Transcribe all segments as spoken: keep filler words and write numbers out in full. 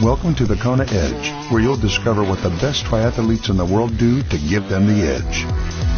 Welcome to the Kona Edge, where you'll discover what the best triathletes in the world do to give them the edge.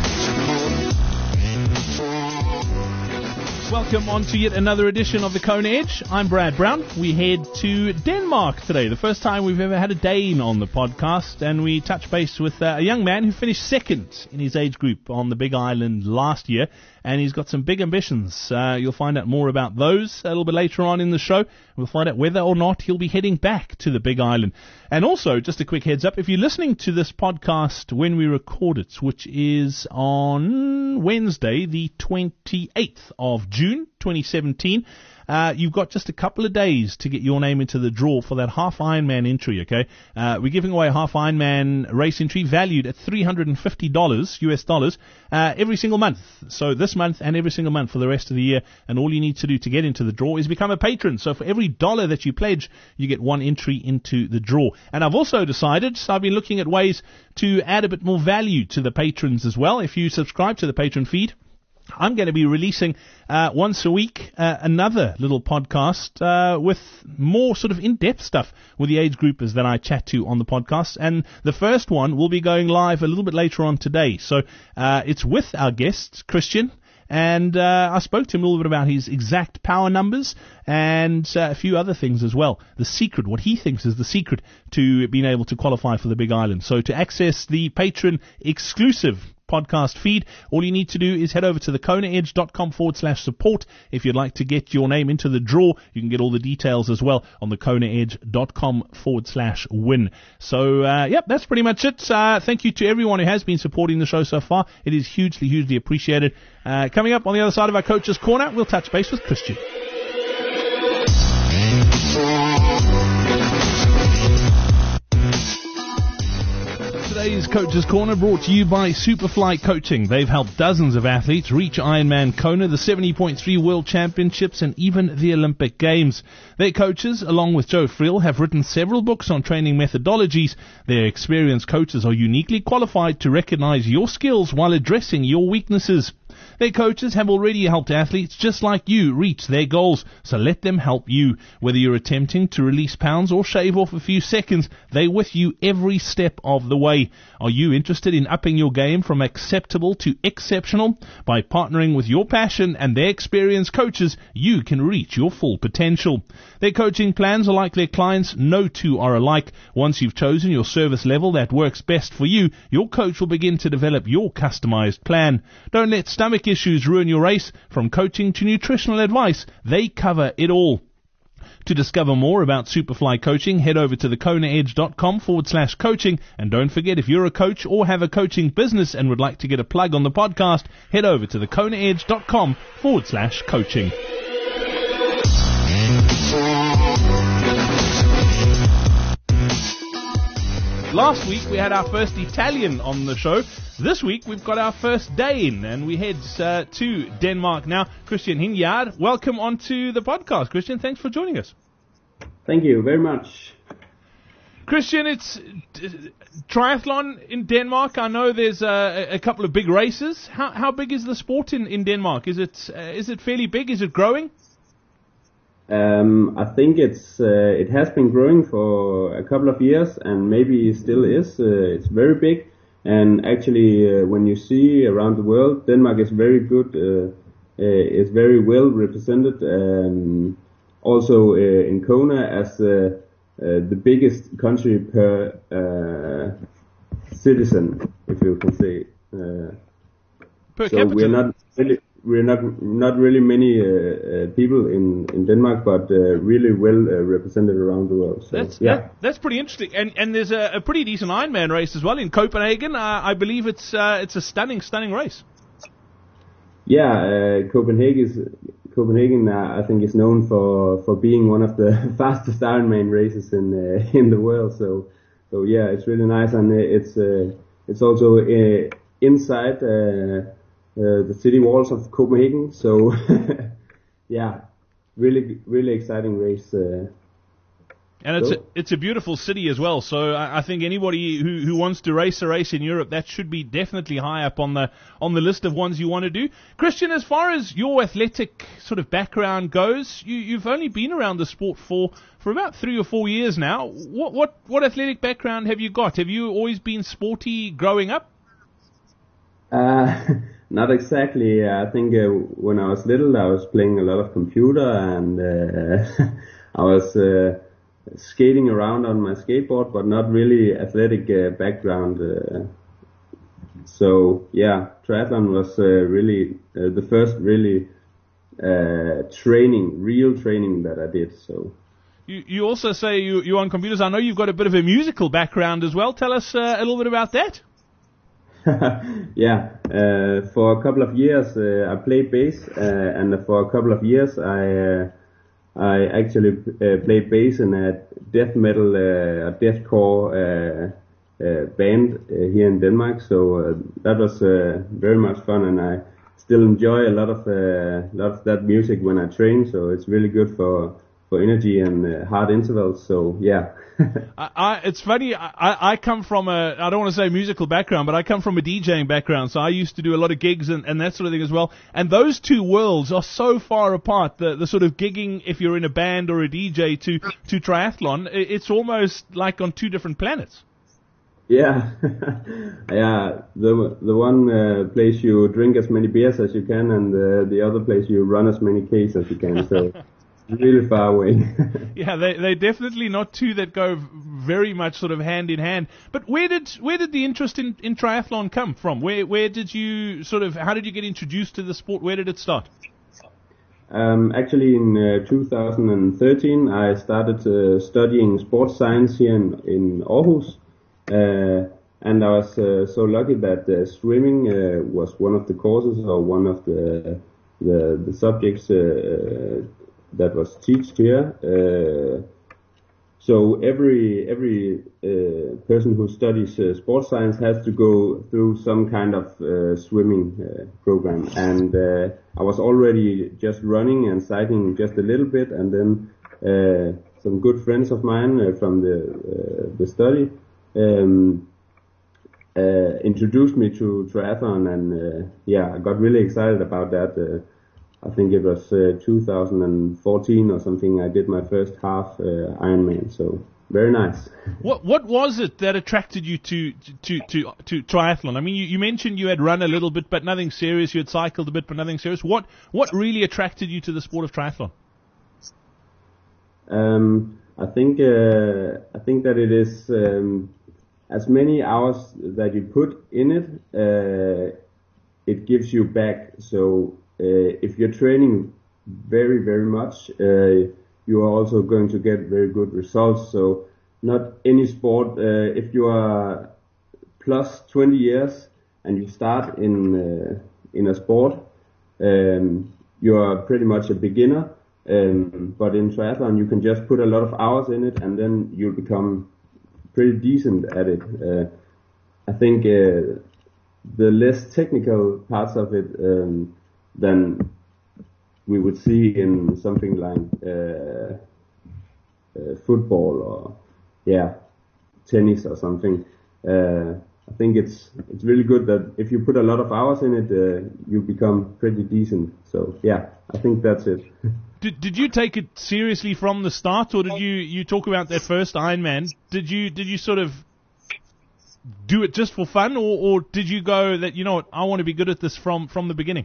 Welcome on to yet another edition of the Kona Edge. I'm Brad Brown. We head to Denmark today, the first time we've ever had a Dane on the podcast, and we touch base with uh, a young man who finished second in his age group on the Big Island last year, and he's got some big ambitions. Uh, you'll find out more about those a little bit later on in the show. We'll find out whether or not he'll be heading back to the Big Island. And also, just a quick heads up, if you're listening to this podcast when we record it, which is on Wednesday, the twenty-eighth of June, twenty seventeen, Uh, you've got just a couple of days to get your name into the draw for that half Ironman entry, okay? Uh, we're giving away a half Ironman race entry valued at three hundred fifty dollars U S dollars uh, every single month. So this month and every single month for the rest of the year. And all you need to do to get into the draw is become a patron. So for every dollar that you pledge, you get one entry into the draw. And I've also decided, so I've been looking at ways to add a bit more value to the patrons as well. If you subscribe to the patron feed, I'm going to be releasing uh, once a week uh, another little podcast uh, with more sort of in-depth stuff with the age groupers that I chat to on the podcast. And the first one will be going live a little bit later on today. So uh, it's with our guest, Christian. And uh, I spoke to him a little bit about his exact power numbers and uh, a few other things as well. The secret, what he thinks is the secret to being able to qualify for the Big Island. So to access the patron exclusive podcast feed, all you need to do is head over to the konaedge.com forward slash support. If you'd like to get your name into the draw, you can get all the details as well on the konaedge.com forward slash win. So, uh, yep, that's pretty much it. Uh, thank you to everyone who has been supporting the show so far. It is hugely, hugely appreciated. Uh, coming up on the other side of our Coach's Corner, we'll touch base with Christian. Today's Coach's Corner brought to you by Superfly Coaching. They've helped dozens of athletes reach Ironman Kona, the seventy point three World Championships, and even the Olympic Games. Their coaches, along with Joe Friel, have written several books on training methodologies. Their experienced coaches are uniquely qualified to recognize your skills while addressing your weaknesses. Their coaches have already helped athletes just like you reach their goals, so let them help you. Whether you're attempting to release pounds or shave off a few seconds, they're with you every step of the way. Are you interested in upping your game from acceptable to exceptional? By partnering with your passion and their experienced coaches, you can reach your full potential. Their coaching plans are like their clients. No two are alike. Once you've chosen your service level that works best for you, your coach will begin to develop your customized plan. Don't let stomach issues ruin your race. From coaching to nutritional advice, they cover it all. To discover more about Superfly Coaching, head over to the konaedge.com forward slash coaching. And don't forget, if you're a coach or have a coaching business and would like to get a plug on the podcast, head over to the konaedge.com forward slash coaching. Last week we had our first Italian on the show. This week we've got our first Dane, and we head uh, to Denmark now. Christian Hingjard, welcome onto the podcast. Christian, thanks for joining us. Thank you very much. Christian, it's uh, triathlon in Denmark. I know there's uh, a couple of big races. How how big is the sport in, in Denmark? Is it uh, is it fairly big? Is it growing? Um, I think it's uh, it has been growing for a couple of years, and maybe still is. Uh, it's very big, and actually, uh, when you see around the world, Denmark is very good. Uh, uh, is very well represented. Um, also uh, in Kona as uh, uh, the biggest country per uh, citizen, if you can say. Uh, per so capita. we're not really. We're not not really many uh, uh, people in, in Denmark, but uh, really well uh, represented around the world. So, that's yeah, that, that's pretty interesting. And and there's a, a pretty decent Ironman race as well in Copenhagen. Uh, I believe it's uh, it's a stunning stunning race. Yeah, uh, Copenhagen is Copenhagen. Uh, I think is known for, for being one of the fastest Ironman races in uh, in the world. So so yeah, it's really nice, and it's uh, it's also uh, inside. Uh, Uh, the city walls of Copenhagen, so yeah, really, really exciting race. Uh, And it's so, a, it's a beautiful city as well. So I, I think anybody who, who wants to race a race in Europe, that should be definitely high up on the on the list of ones you want to do. Christian, as far as your athletic sort of background goes, you, you've only been around the sport for, for about three or four years now. What what what athletic background have you got? Have you always been sporty growing up? Uh, not exactly. I think uh, when I was little, I was playing a lot of computer, and uh, I was uh, skating around on my skateboard, but not really athletic uh, background. Uh, so yeah, triathlon was uh, really uh, the first really uh, training, real training that I did. So. You, you also say you, you're on computers. I know you've got a bit of a musical background as well. Tell us uh, a little bit about that. yeah, uh, for a couple of years uh, I played bass, uh, and for a couple of years I uh, I actually uh, played bass in a death metal, uh, a deathcore uh, uh, band uh, here in Denmark. So uh, that was uh, very much fun, and I still enjoy a lot of uh, lot of that music when I train. So it's really good for for energy and uh, hard intervals. So yeah. I, I, it's funny, I, I come from a, I don't want to say musical background, but I come from a DJing background, so I used to do a lot of gigs and, and that sort of thing as well, and those two worlds are so far apart, the, the sort of gigging, if you're in a band or a D J, to, to triathlon, it's almost like on two different planets. Yeah, yeah, the the one uh, place you drink as many beers as you can, and uh, the other place you run as many Ks as you can, so... really far away. yeah, they they're definitely not two that go very much sort of hand in hand. But where did where did the interest in, in triathlon come from? Where where did you sort of how did you get introduced to the sport? Where did it start? Um, actually, in uh, two thousand thirteen, I started uh, studying sports science here in in Aarhus, uh, and I was uh, so lucky that uh, swimming uh, was one of the courses or one of the the, the subjects. Uh, that was taught here. Uh, so every every uh, person who studies uh, sports science has to go through some kind of uh, swimming uh, program. And uh, I was already just running and cycling just a little bit, and then uh, some good friends of mine uh, from the uh, the study um, uh, introduced me to triathlon, and uh, yeah, I got really excited about that. Uh, I think it was uh, two thousand fourteen or something. I did my first half uh, Ironman, so very nice. What what was it that attracted you to to to, to triathlon? I mean, you, you mentioned you had run a little bit, but nothing serious. You had cycled a bit, but nothing serious. What what really attracted you to the sport of triathlon? Um, I think uh, I think that it is um, as many hours that you put in it, uh, it gives you back. So. Uh, if you're training very, very much, uh, you are also going to get very good results. So not any sport, uh, if you are plus twenty years and you start in, uh, in a sport, um, you are pretty much a beginner. Um, but in triathlon, you can just put a lot of hours in it, and then you become pretty decent at it. Uh, I think, uh, the less technical parts of it, um, than we would see in something like uh, uh, football or yeah tennis or something. Uh, I think it's it's really good that if you put a lot of hours in it, uh, you become pretty decent. So yeah, I think that's it. Did did you take it seriously from the start, or did you you talk about that first Ironman? Did you did you sort of do it just for fun, or, or did you go that you know what, I want to be good at this from from the beginning?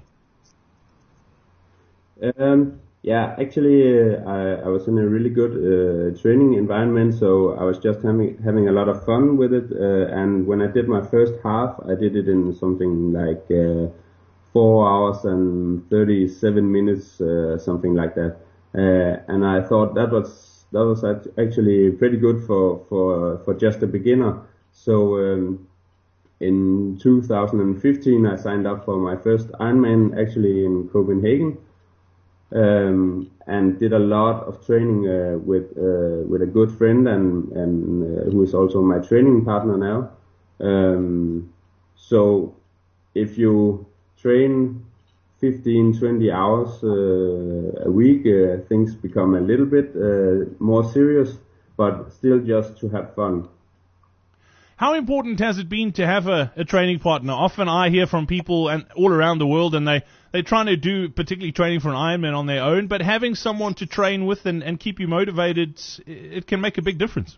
Um, yeah, actually, uh, I, I was in a really good uh, training environment, so I was just having having a lot of fun with it. Uh, and when I did my first half, I did it in something like uh, four hours and thirty-seven minutes, uh, something like that. Uh, and I thought that was that was actually pretty good for for for just a beginner. So um, in two thousand fifteen, I signed up for my first Ironman, actually in Copenhagen. Um, and did a lot of training uh, with uh, with a good friend and and uh, who is also my training partner now. Um, so if you train fifteen, twenty hours uh, a week, uh, things become a little bit uh, more serious. but still just to have fun. How important has it been to have a, a training partner? Often I hear from people and all around the world, and they, they're trying to do particularly training for an Ironman on their own, but having someone to train with and, and keep you motivated, it can make a big difference.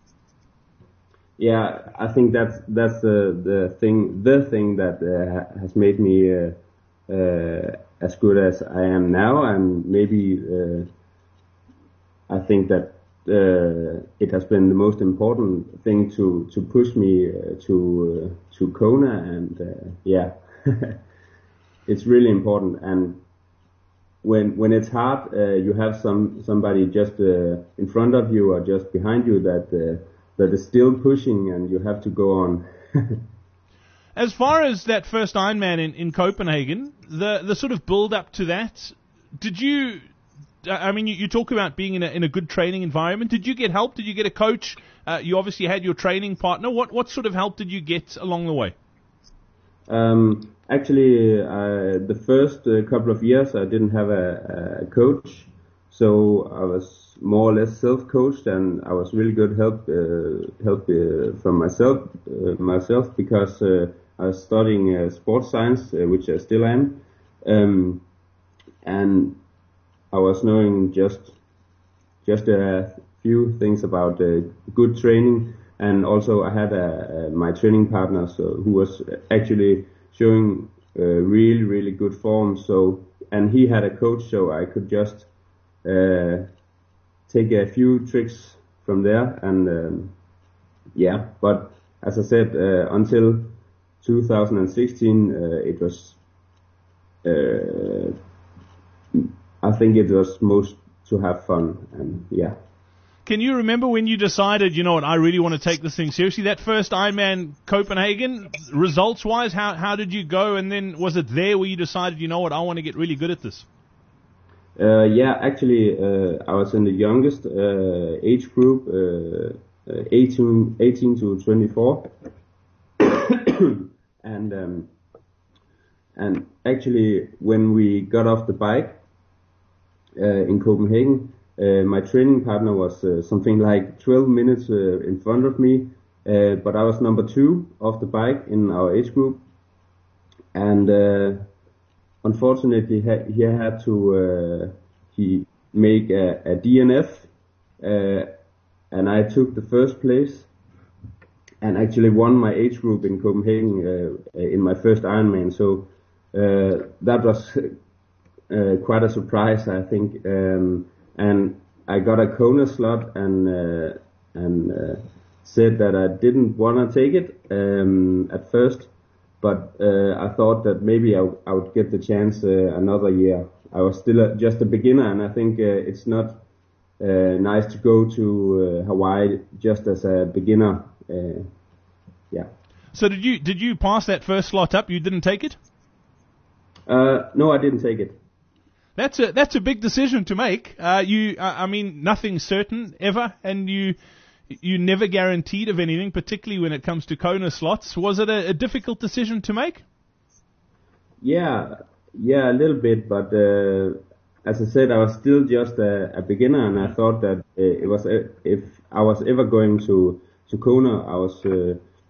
Yeah, I think that's that's the the thing the thing that uh, has made me uh, uh, as good as I am now, and maybe uh, I think that uh, it has been the most important thing to to push me uh, to uh, to Kona, and uh, yeah, it's really important. And when when it's hard, uh, you have some somebody just uh, in front of you or just behind you that. Uh, that is still pushing, and you have to go on. As far as that first Ironman in, in Copenhagen, the the sort of build up to that, did you, I mean, you, you talk about being in a, in a good training environment. Did you get help? Did you get a coach? Uh, you obviously had your training partner. What, what sort of help did you get along the way? Um, actually, uh, the first uh, couple of years I didn't have a, a coach, so I was more or less self-coached, and I was really good help uh, help uh, from myself uh, myself because uh, I was studying uh, sports science, uh, which I still am, um, and I was knowing just just a few things about uh, good training, and also I had a, a, my training partner, so who was actually showing uh, really really good form. So and he had a coach, so I could just. Uh, take a few tricks from there, and um, yeah, but as I said, uh, until two thousand sixteen, uh, it was, uh, I think it was most to have fun, and yeah. Can you remember when you decided, you know what, I really want to take this thing seriously? That first Ironman Copenhagen, results-wise, how how did you go, and then was it there where you decided, you know what, I want to get really good at this? Uh, yeah, actually, uh, I was in the youngest uh, age group, uh, uh, eighteen, eighteen to twenty-four, and um, and actually, when we got off the bike uh, in Copenhagen, uh, my training partner was uh, something like twelve minutes uh, in front of me, uh, but I was number two off the bike in our age group, and. Uh, Unfortunately, he had to uh, he make a, a D N F, uh, and I took the first place, and actually won my age group in Copenhagen uh, in my first Ironman. So uh, that was uh, quite a surprise, I think. Um, and I got a Kona slot, and uh, and uh, said that I didn't want to take it um, at first. But uh, I thought that maybe I, w- I would get the chance uh, another year. I was still a, just a beginner, and I think uh, it's not uh, nice to go to uh, Hawaii just as a beginner. Uh, yeah. So did you did you pass that first slot up? You didn't take it? Uh, no, I didn't take it. That's a that's a big decision to make. Uh, you, uh, I mean, nothing's certain ever, and you. You never guaranteed of anything, particularly when it comes to Kona slots. Was it a, a difficult decision to make? Yeah, yeah, a little bit, but uh, as I said, I was still just a, a beginner, and I thought that uh, it was uh, if I was ever going to to Kona, I was uh,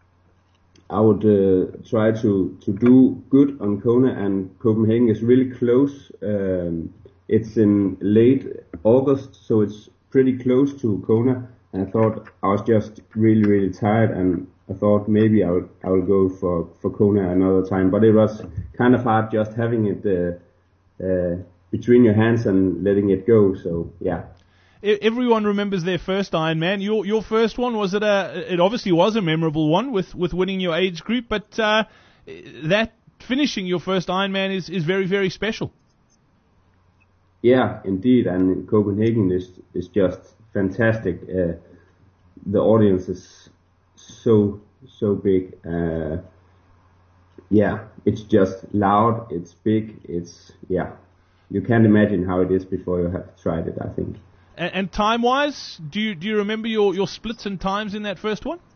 I would uh, try to to do good on Kona, and Copenhagen is really close. Um, it's in late August, so it's pretty close to Kona. I thought I was just really, really tired, and I thought maybe I would I would go for, for Kona another time. But it was kind of hard just having it uh, uh, between your hands and letting it go. So yeah. Everyone remembers their first Ironman. Your your first one, was it a? It obviously was a memorable one with, with winning your age group, but uh, that finishing your first Ironman is, is very, very special. Yeah, indeed, and Copenhagen is is just fantastic. Uh, the audience is so so big. Uh, yeah, it's just loud. It's big. It's yeah. You can't imagine how it is before you have tried it, I think. And, and time-wise, do you do you remember your, your splits and times in that first one?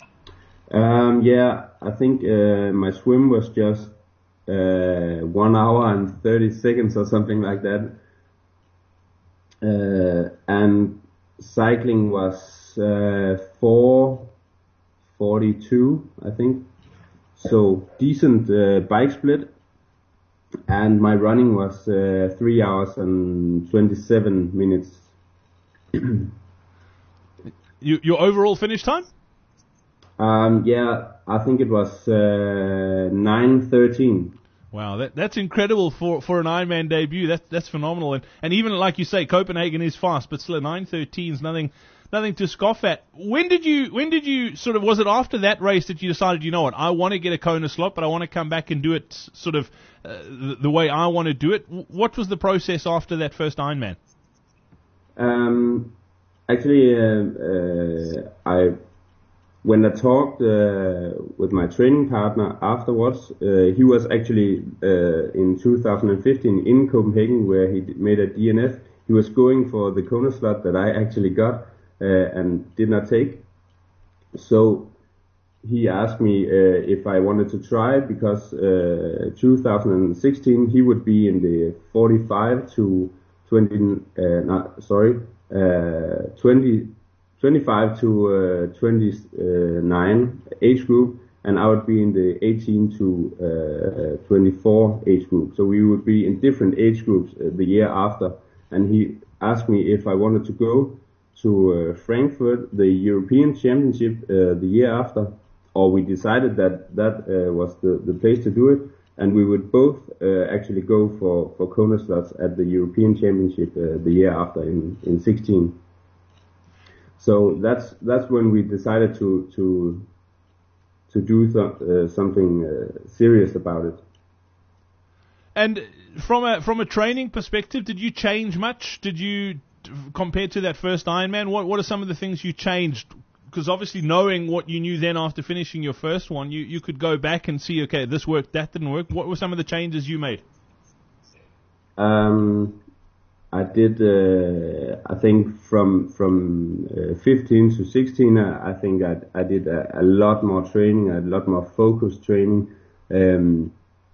Um, yeah, I think uh, my swim was just uh, one hour and thirty seconds or something like that. Uh, and cycling was uh, four forty-two, I think. So decent uh, bike split. And my running was uh, three hours and twenty-seven minutes. you, your overall finish time? Um, yeah, I think it was uh, nine thirteen. Wow, that that's incredible for, for an Ironman debut. That's that's phenomenal. And and even like you say, Copenhagen is fast, but still nine thirteen is nothing nothing to scoff at. When did you when did you sort of was it after that race that you decided, you know what, I want to get a Kona slot, but I want to come back and do it sort of uh, the, the way I want to do it? What was the process after that first Ironman? Um, actually, uh, uh, I. When I talked uh, with my training partner afterwards, uh, he was actually uh, in two thousand fifteen in Copenhagen where he made a D N F. He was going for the Kona slot that I actually got uh, and did not take. So he asked me uh, if I wanted to try because uh, two thousand sixteen he would be in the forty-five to twenty, uh, not, sorry, uh, twenty. twenty-five to uh, twenty-nine age group, and I would be in the eighteen to uh, twenty-four age group. So we would be in different age groups uh, the year after. And he asked me if I wanted to go to uh, Frankfurt, the European Championship, uh, the year after, or we decided that that uh, was the, the place to do it, and we would both uh, actually go for, for Kona slots at the European Championship uh, the year after in, in sixteen. So that's that's when we decided to to to do th- uh, something uh, serious about it. And from a from a training perspective, did you change much? Did you compared to that first Ironman? What what are some of the things you changed? Because obviously, knowing what you knew then after finishing your first one, you you could go back and see, okay, this worked, that didn't work. What were some of the changes you made? Um. I did, uh, I think from from uh, fifteen to sixteen, I, I think I, I did a, a lot more training, a lot more focused training. Um,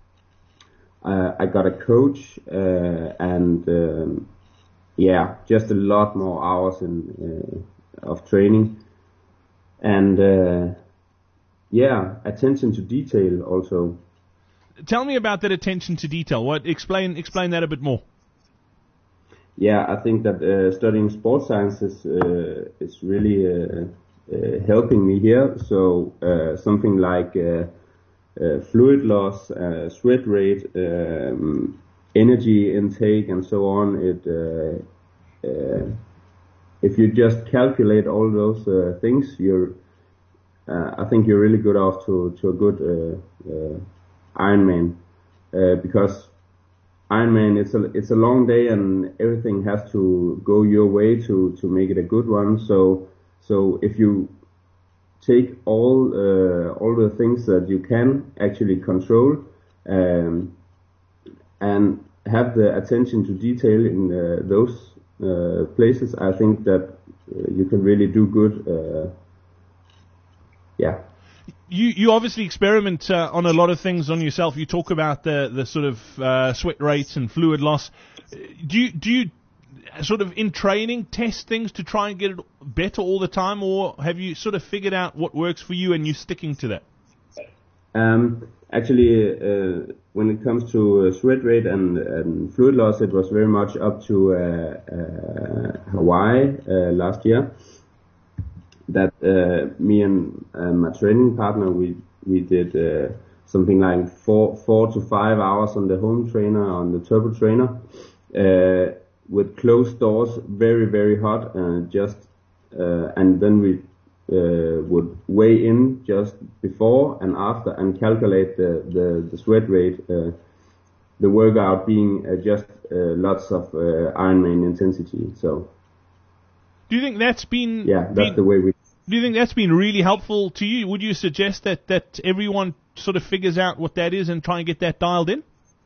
I, I got a coach, uh, and um, yeah, just a lot more hours in, uh, of training. And uh, yeah, attention to detail also. Tell me about that attention to detail. What explain explain that a bit more. Yeah, I think that uh, studying sports science is, uh, is really uh, uh, helping me here. So uh, something like uh, uh, fluid loss, uh, sweat rate, um, energy intake, and so on. It uh, uh, if you just calculate all those uh, things, you're uh, I think you're really good off to to a good uh, uh, Ironman uh, because. Ironman, it's a it's a long day and everything has to go your way to, to make it a good one. So so if you take all uh, all the things that you can actually control um, and have the attention to detail in uh, those uh, places, I think that uh, you can really do good. Uh, yeah. You you obviously experiment uh, on a lot of things on yourself. You talk about the the sort of uh, sweat rates and fluid loss. Do you do you sort of in training test things to try and get it better all the time, or have you sort of figured out what works for you and you're sticking to that? Um, actually, uh, when it comes to uh, sweat rate and, and fluid loss, it was very much up to uh, uh, Hawaii uh, last year. That uh, me and uh, my training partner, we we did uh, something like four four to five hours on the home trainer, on the turbo trainer, uh, with closed doors, very very hot, and just uh, and then we uh, would weigh in just before and after and calculate the the, the sweat rate, uh, the workout being uh, just uh, lots of uh, Ironman intensity. So. Do you think that's been? Yeah, that's been, the way we. Do you think that's been really helpful to you? Would you suggest that, that everyone sort of figures out what that is and try and get that dialed in?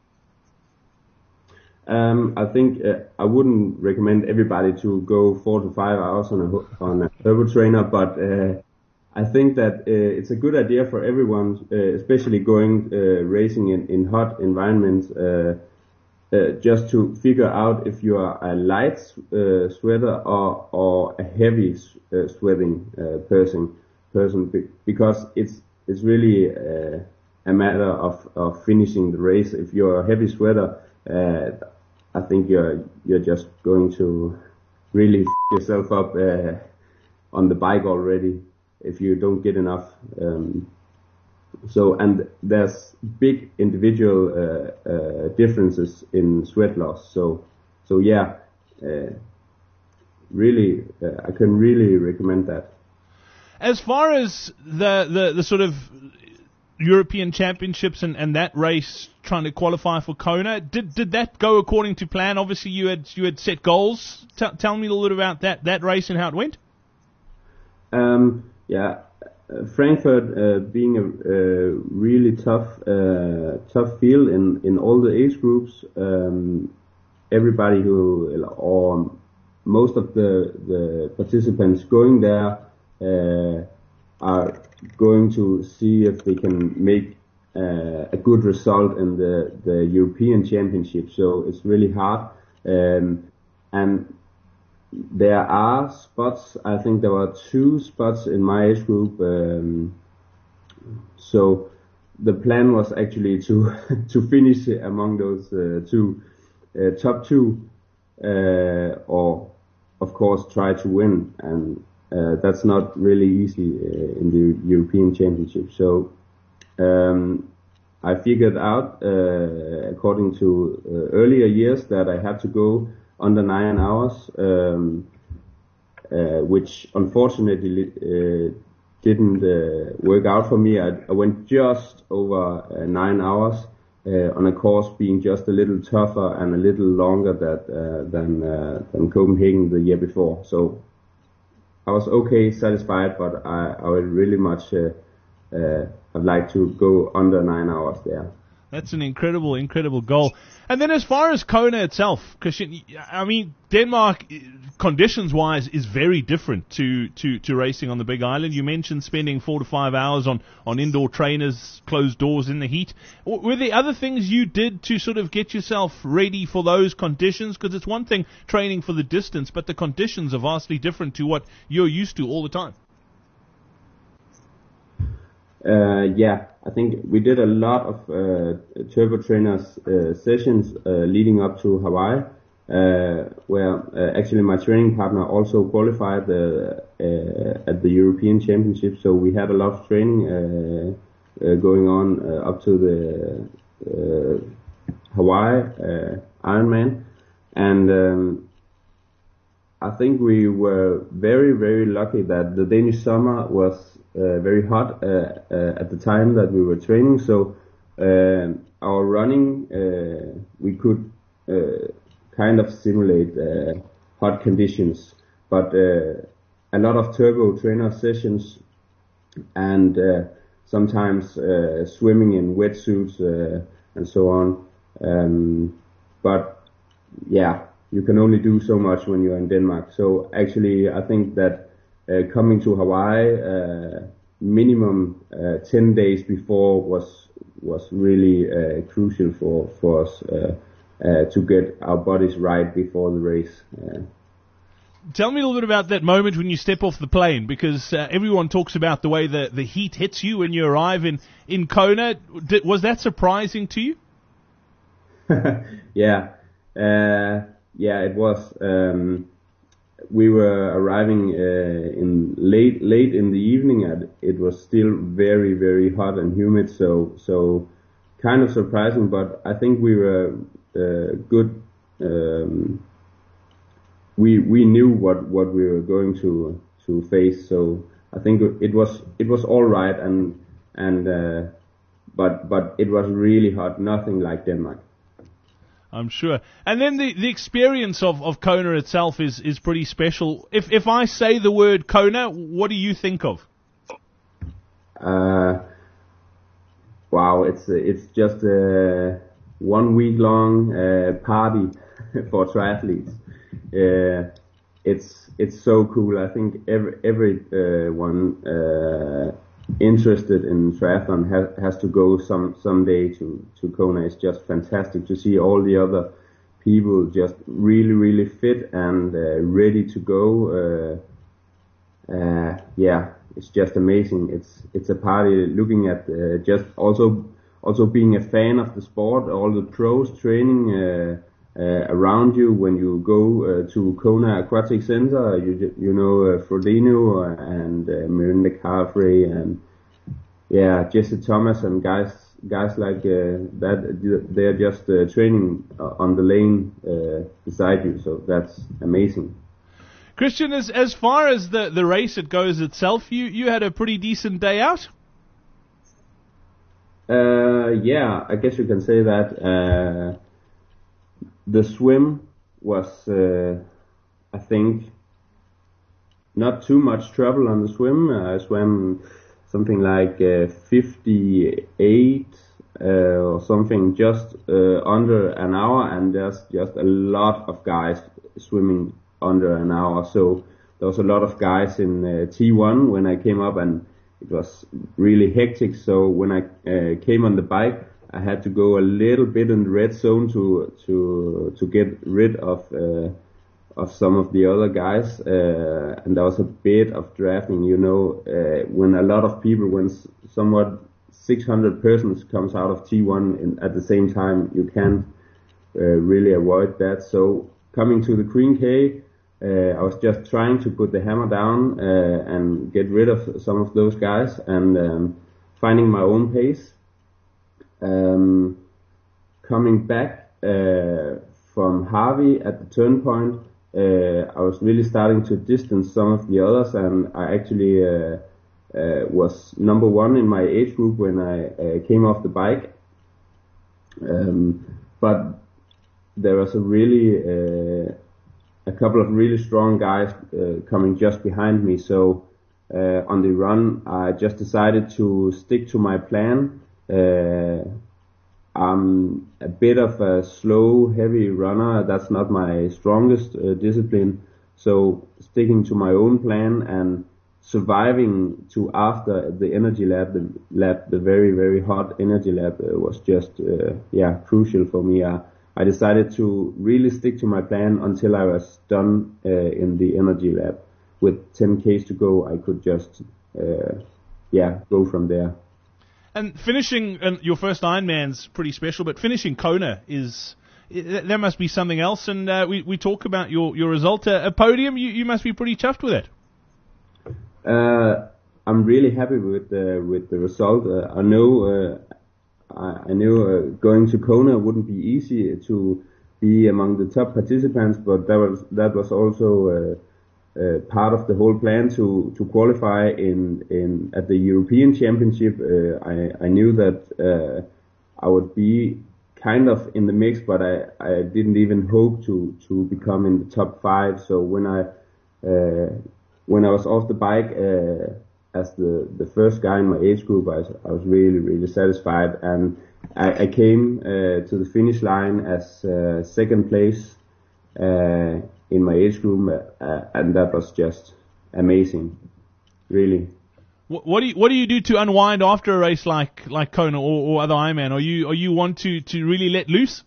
Um, I think uh, I wouldn't recommend everybody to go four to five hours on a on a turbo trainer, but uh, I think that uh, it's a good idea for everyone, uh, especially going uh, racing in, in hot environments. Uh, uh, just to figure out if you are a light uh, sweater or or a heavy uh, sweating uh, person person because it's it's really uh, a matter of, of finishing the race. If you're a heavy sweater, uh, I think you're you're just going to really f yourself up uh, on the bike already if you don't get enough. Um, so and there's big individual uh, uh, differences in sweat loss. So so yeah, uh, really uh, I can really recommend that. As far as the, the, the sort of European Championships and, and that race trying to qualify for Kona, did did that go according to plan? Obviously, you had you had set goals. T- tell me a little bit about that, that race and how it went. Um, yeah, uh, Frankfurt uh, being a uh, really tough uh, tough field in, in all the age groups. Um, everybody who or most of the the participants going there. Uh, are going to see if they can make uh, a good result in the, the European Championship. So it's really hard. Um, and there are spots, I think there were two spots in my age group. Um, so the plan was actually to, to finish among those uh, two, uh, top two, uh, or of course try to win. And Uh, that's not really easy uh, in the European Championship. So um, I figured out, uh, according to uh, earlier years, that I had to go under nine hours, um, uh, which unfortunately uh, didn't uh, work out for me. I, I went just over uh, nine hours uh, on a course being just a little tougher and a little longer that, uh, than uh, than Copenhagen the year before. So I was okay, satisfied, but I, I would really much uh, uh, have liked to go under nine hours there. That's an incredible, incredible goal. And then as far as Kona itself, Christian, I mean, Denmark, conditions-wise, is very different to, to, to racing on the Big Island. You mentioned spending four to five hours on, on indoor trainers, closed doors in the heat. Were there other things you did to sort of get yourself ready for those conditions? Because it's one thing training for the distance, but the conditions are vastly different to what you're used to all the time. Uh, yeah, I think we did a lot of uh, turbo trainers uh, sessions uh, leading up to Hawaii, uh, where uh, actually my training partner also qualified uh, uh, at the European Championship. So we had a lot of training uh, uh, going on uh, up to the uh, Hawaii uh, Ironman, and um, I think we were very very lucky that the Danish summer was Uh, very hot uh, uh, at the time that we were training, so uh, our running uh, we could uh, kind of simulate uh, hot conditions, but uh, a lot of turbo trainer sessions and uh, sometimes uh, swimming in wetsuits uh, and so on. Um, but yeah, you can only do so much when you're in Denmark. So actually, I think that Uh, coming to Hawaii uh, minimum uh, ten days before was was really uh, crucial for for us uh, uh, to get our bodies right before the race. Uh, Tell me a little bit about that moment when you step off the plane, because uh, everyone talks about the way the, the heat hits you when you arrive in, in Kona. Did, was that surprising to you? yeah, uh, yeah, it was. Um, We were arriving uh, in late late in the evening, and it was still very very hot and humid. So so kind of surprising, but I think we were uh, good. Um, we we knew what, what we were going to to face. So I think it was it was all right, and and uh, but but it was really hot. Nothing like Denmark. I'm sure. And then the, the experience of, of Kona itself is, is pretty special. If if I say the word Kona, what do you think of? Uh, wow, it's it's just a one week long uh, party for triathletes. Uh, it's it's so cool. I think every every uh, one uh, interested in triathlon has has to go some someday to to Kona. It's just fantastic to see all the other people just really, really fit and uh, ready to go. Uh, uh, yeah, it's just amazing. It's it's a party. Looking at uh, just also also being a fan of the sport, all the pros training uh, uh, around you when you go uh, to Kona Aquatic Center. You you know uh, Frodeno and uh, Miranda Carfrey and yeah Jesse Thomas and guys. Guys like uh, that, they're just uh, training on the lane uh, beside you, so that's amazing. Christian, as as far as the, the race it goes itself, you, you had a pretty decent day out? Uh, yeah, I guess you can say that. Uh, the swim was, uh, I think, not too much trouble on the swim. I swam something like uh, fifty-eight uh, or something, just uh, under an hour, and there's just a lot of guys swimming under an hour. So there was a lot of guys in uh, T one when I came up, and it was really hectic. So when I uh, came on the bike, I had to go a little bit in the red zone to to to get rid of uh, of some of the other guys, uh, and there was a bit of drafting, you know, uh, when a lot of people, when somewhat six hundred persons comes out of T one in, at the same time, you can't uh, really avoid that. So coming to the Queen K, uh, I was just trying to put the hammer down uh, and get rid of some of those guys and um, finding my own pace. Um, coming back uh, from Harvey at the turn point, Uh, I was really starting to distance some of the others, and I actually uh, uh, was number one in my age group when I uh, came off the bike. Um, but there was a really uh, a couple of really strong guys uh, coming just behind me. So uh, on the run, I just decided to stick to my plan. Uh, I'm a bit of a slow, heavy runner. That's not my strongest uh, discipline. So sticking to my own plan and surviving to after the energy lab, the lab, the very, very hot energy lab uh, was just, uh, yeah, crucial for me. I, I decided to really stick to my plan until I was done uh, in the energy lab. With ten Ks to go, I could just, uh, yeah, go from there. And finishing uh, your first Ironman's pretty special, but finishing Kona is, that must be something else. And uh, we, we talk about your, your result, uh, a podium, you, you must be pretty chuffed with it. Uh, I'm really happy with the, with the result. Uh, I know, uh, I, I knew uh, going to Kona wouldn't be easy to be among the top participants, but that was, that was also, uh, Uh, part of the whole plan to to qualify in in at the European Championship. Uh, I I knew that uh, I would be kind of in the mix, but I I didn't even hope to to become in the top five. So when I uh, when I was off the bike uh, as the the first guy in my age group, I was, I was really really satisfied, and I, I came uh, to the finish line as uh, second place Uh, in my age group, uh, and that was just amazing, really. What, what do you What do you do to unwind after a race like like Kona or, or other Ironman? Are you Are you want to, to really let loose?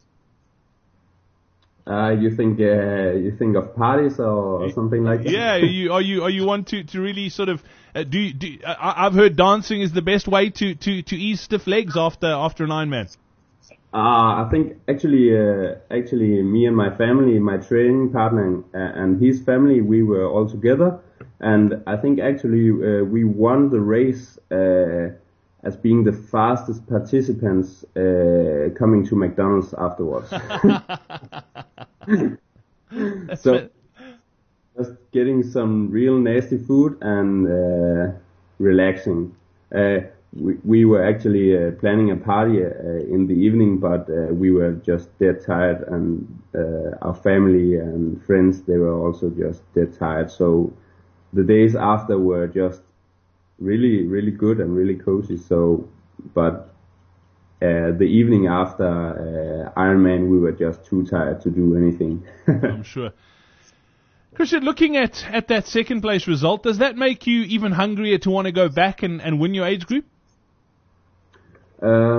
Uh, you think uh, you think of parties or, or something like that? Yeah, are you are you are you want to, to really sort of uh, do do? I, I've heard dancing is the best way to, to, to ease stiff legs after after an Ironman. Uh, I think actually, uh, actually, me and my family, my training partner and, uh, and his family, we were all together, and I think actually uh, we won the race uh, as being the fastest participants uh, coming to McDonald's afterwards. So just getting some real nasty food and uh, relaxing. Uh, We, we were actually uh, planning a party uh, in the evening, but uh, we were just dead tired, and uh, our family and friends, they were also just dead tired. So the days after were just really, really good and really cozy. So, but uh, the evening after uh, Ironman, we were just too tired to do anything. I'm sure. Christian, looking at, at that second place result, does that make you even hungrier to want to go back and, and win your age group? Um,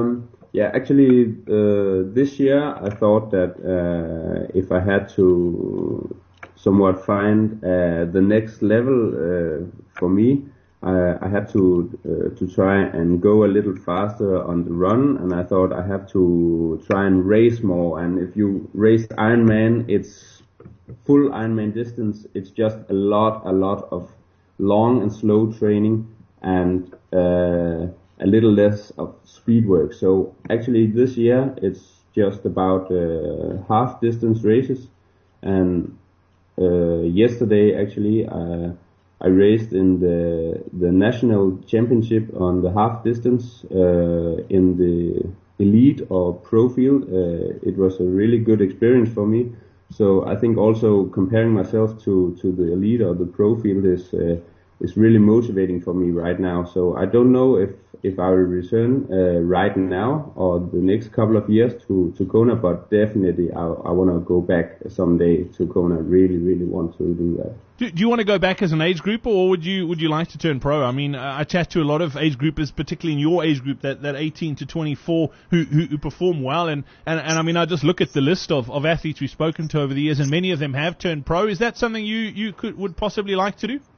Yeah, actually, uh, this year I thought that uh, if I had to somewhat find uh, the next level uh, for me, I, I had to uh, to try and go a little faster on the run, and I thought I have to try and race more. And if you race Ironman, it's full Ironman distance. It's just a lot, a lot of long and slow training, and uh, a little less of speed work. So actually this year it's just about uh, half distance races, and uh, yesterday actually uh, I raced in the the national championship on the half distance uh, in the elite or pro field. Uh, it was a really good experience for me. So I think also comparing myself to, to the elite or the pro field is uh, is really motivating for me right now. So I don't know if, if I will return uh, right now or the next couple of years to, to Kona, but definitely I, I want to go back someday to Kona. Really, really want to do that. Do, do you want to go back as an age grouper, or would you would you like to turn pro? I mean, I chat to a lot of age groupers, particularly in your age group, that, that eighteen to twenty-four, who, who, who perform well. And, and, and I mean, I just look at the list of, of athletes we've spoken to over the years, and many of them have turned pro. Is that something you, you could would possibly like to do?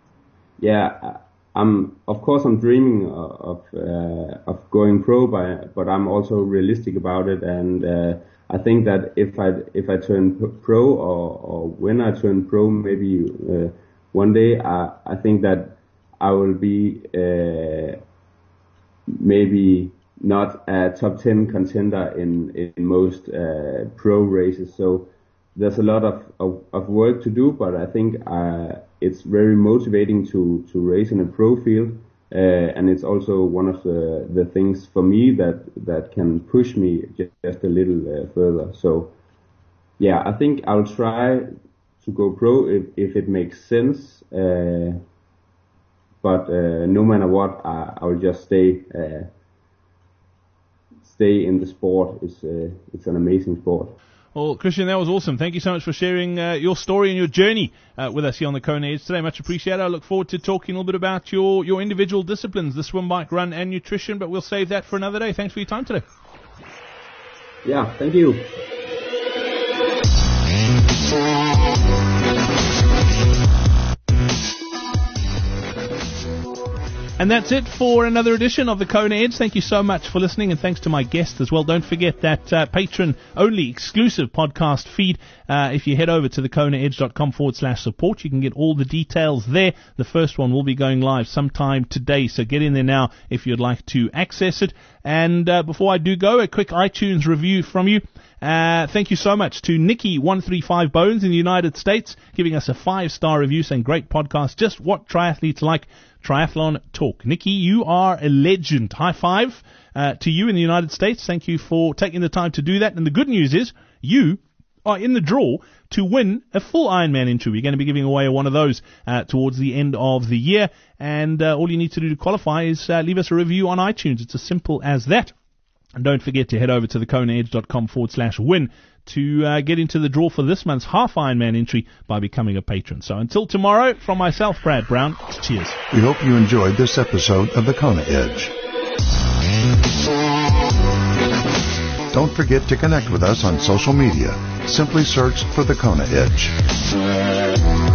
Yeah, I'm of course I'm dreaming of uh, of going pro, but but I'm also realistic about it, and uh, I think that if I if I turn pro or, or when I turn pro, maybe uh, one day, I I think that I will be uh, maybe not a top ten contender in in most uh, pro races. So there's a lot of, of, of work to do, but I think uh, it's very motivating to, to race in a pro field, uh, and it's also one of the, the things for me that, that can push me just a little uh, further. So, yeah, I think I'll try to go pro if, if it makes sense, uh, but uh, no matter what, I, I'll just stay uh, stay in the sport. It's uh, it's an amazing sport. Well, Christian, that was awesome. Thank you so much for sharing uh, your story and your journey uh, with us here on the Kona Edge today. Much appreciated. I look forward to talking a little bit about your, your individual disciplines, the swim, bike, run, and nutrition, but we'll save that for another day. Thanks for your time today. Yeah, thank you. And that's it for another edition of the Kona Edge. Thank you so much for listening, and thanks to my guests as well. Don't forget that uh, patron-only exclusive podcast feed. Uh, if you head over to the konaedge.com forward slash support, you can get all the details there. The first one will be going live sometime today, so get in there now if you'd like to access it. And uh, before I do go, a quick iTunes review from you. Uh, thank you so much to Nikki one three five Bones in the United States, giving us a five-star review saying, great podcast, just what triathletes like. Triathlon Talk. Nikki, you are a legend. High five uh, to you in the United States. Thank you for taking the time to do that. And the good news is you are in the draw to win a full Ironman entry. We're going to be giving away one of those uh, towards the end of the year. And uh, all you need to do to qualify is uh, leave us a review on iTunes. It's as simple as that. And don't forget to head over to the konaedge.com forward slash win to uh, get into the draw for this month's half Ironman entry by becoming a patron. So until tomorrow, from myself, Brad Brown, cheers. We hope you enjoyed this episode of the Kona Edge. Don't forget to connect with us on social media. Simply search for the Kona Edge.